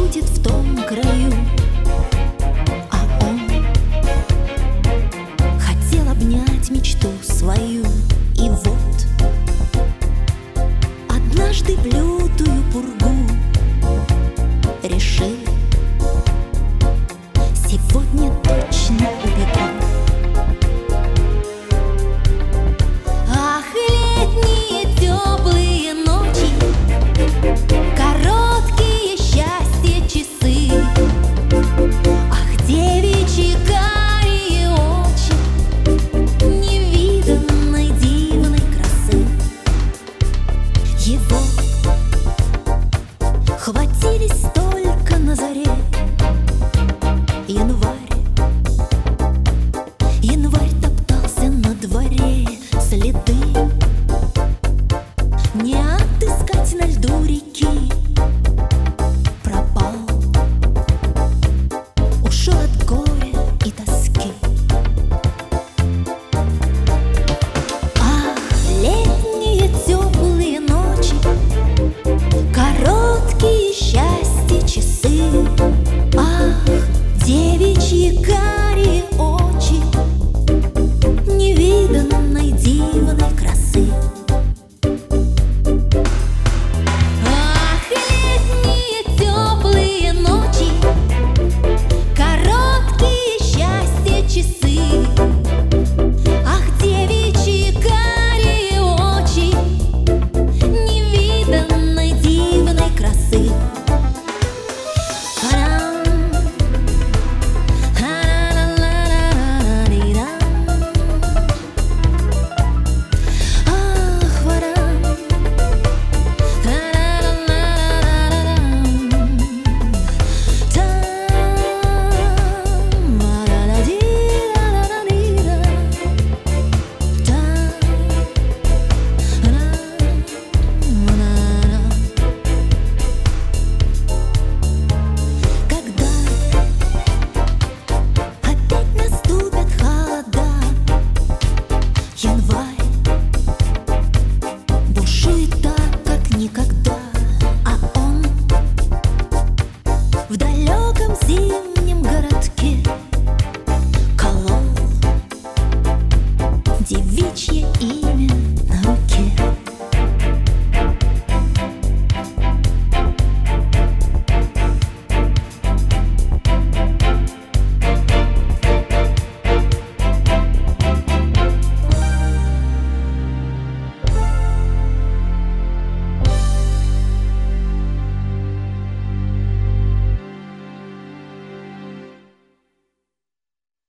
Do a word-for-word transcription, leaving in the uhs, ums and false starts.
будет в том краю. А он хотел обнять мечту свою. И вот однажды в лютую пургу решил: сегодня точно убегу. Ах, летние теплые ночи, короткие счастья часы. Ах, девичьи карие очи невиданной дивной красы. Его хватились только на заре. Январь, январь топтался на дворе. Следы не отыскать на льду реки. Пропал, ушел от горя и тоски. Ах, летние теплые ночи, короткие счастья часы. Ах, девичьи карие очи невиданной дивной красы. Ах, летние теплые ночи, короткие счастья часы. Ах, девичьи карие очи невиданной дивной красы. В далеком зимнем городке колол девичье имя.